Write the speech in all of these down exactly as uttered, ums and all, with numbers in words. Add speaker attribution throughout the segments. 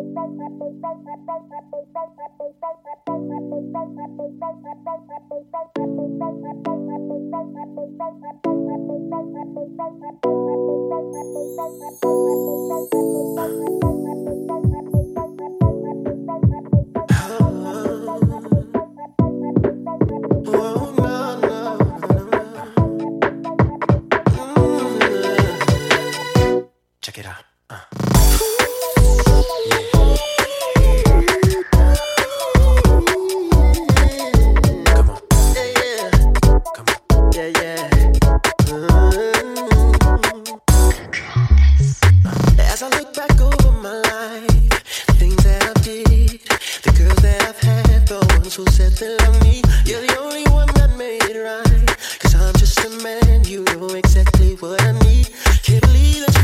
Speaker 1: Check it out. Uh. As I look back over my life, things that I did, the girls that I've had, the ones who said they love me, you're the only one that made it right. Cause I'm just a man, you know exactly what I need. Can't believe that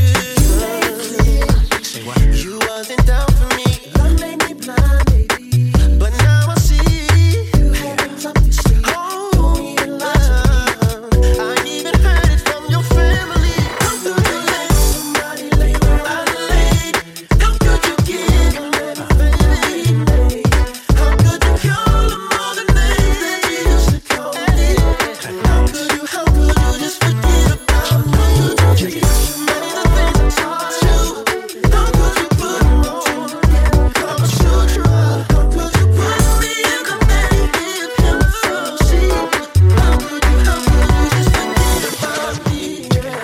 Speaker 1: you say what? You wasn't down for me. Love made me blind, baby. But now I see you had things up your sleeve. Oh, me in love. I even heard it from your family. How could you let somebody lay where I lay? How could you give them everything? How could you call them all the names that you used to call me? How could you, how could you just forget about me? Just many the things I taught you. How could you put them on? How much you try? How could you put me in the bed and give him a full seat? How could you, how could you just forget about me? Yeah,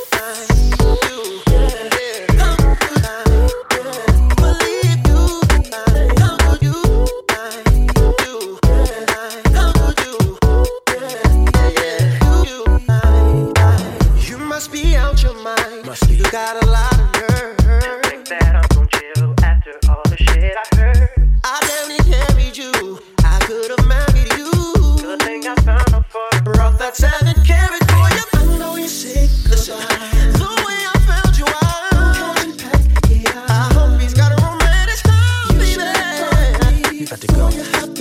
Speaker 1: I do. Yeah, how could I believe you? How could you? I do. How could you? Yeah, yeah, you. I, you must be out your mind. Must be. You got a lot of nerve.
Speaker 2: Think that I'm gon' chill after all the shit I heard.
Speaker 1: I barely carried you. I could have married you.
Speaker 2: Good thing I found a fuck.
Speaker 1: Brought that seven carat for you. I know you're sick. Listen, the way I found you out. I hope he's got a romantic style, baby. You got to go.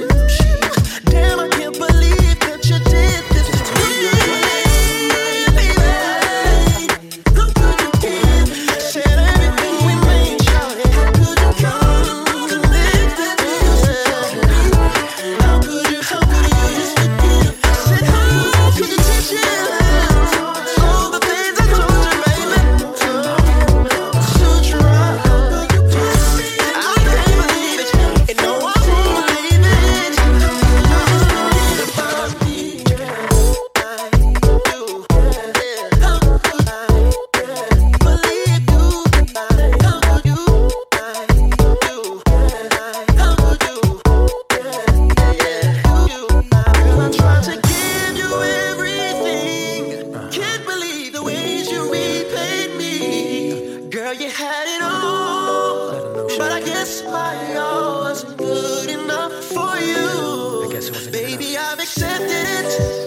Speaker 1: Damn, I can't believe that you did this to me, baby. How could you give? Said everything we made, shout it. How could you come connected to yourself? How could you, how could you just forget? Said how could you teach it? All the things I told you, baby. So try. I can't believe it, and no, I won't believe it. About me, I do. Yeah, how could I believe you? How could you? I do. How could you? Yeah, yeah, you. Girl, I tried to give you everything. Can't believe the ways you repaid me. Girl, you had it all, but I guess my all wasn't good enough for you. Baby, I've accepted it.